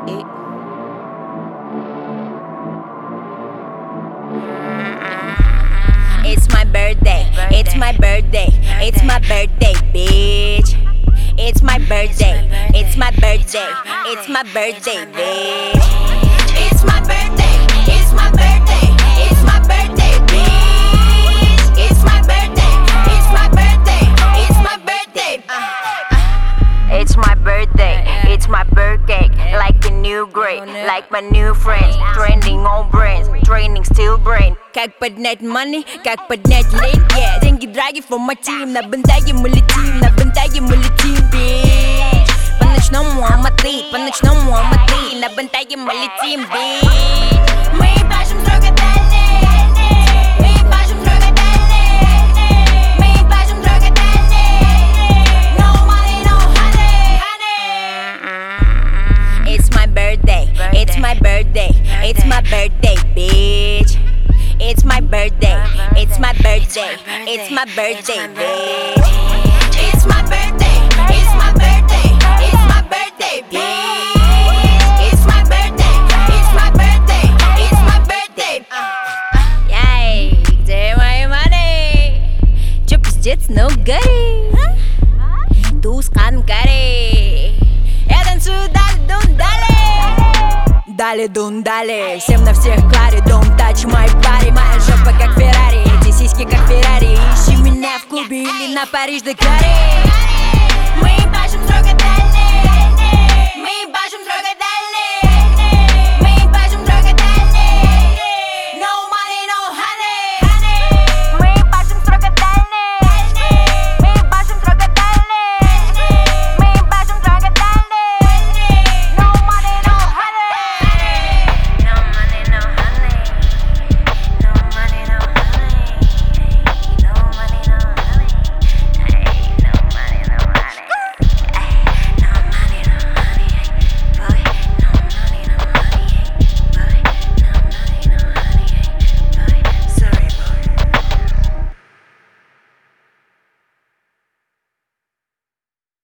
It's my birthday, it's my birthday, it's my birthday, bitch. It's my birthday, it's my birthday, it's my birthday, bitch. It's my birthday, it's my birthday, it's my birthday, bitch. It's my birthday, it's my birthday, it's my birthday. It's my birthday, it's my birthday. Like a new grade, like my new friends. Trending on brains, training still brain. Как поднять money, как поднять лень, yeah. Деньги драги for my team. На бентаге мы летим, на бентаге мы летим, bitch. По ночному Алматы, по ночному Алматы. На бентаге мы летим, bitch. Мы пашем строго дальше, мы пашем строго дальше, мы пашем строго дальше. No money, no honey. It's my birthday, it's my birthday, it's my birthday, bitch. It's my birthday, it's my birthday, it's my birthday, bitch. It's my birthday, it's my birthday, it's my birthday, bitch. It's my birthday, it's my birthday, it's my birthday. Яй, где мои money? Чё пиздец, ну гори? Тускан гори. Я танцую дали-дун дали. Дали-дун дали. Всем на всех клари, don't touch my body. Моя жопа как Феррари, эти сиськи как Феррари. Ищи меня в клубе или на Париж-Дакаре.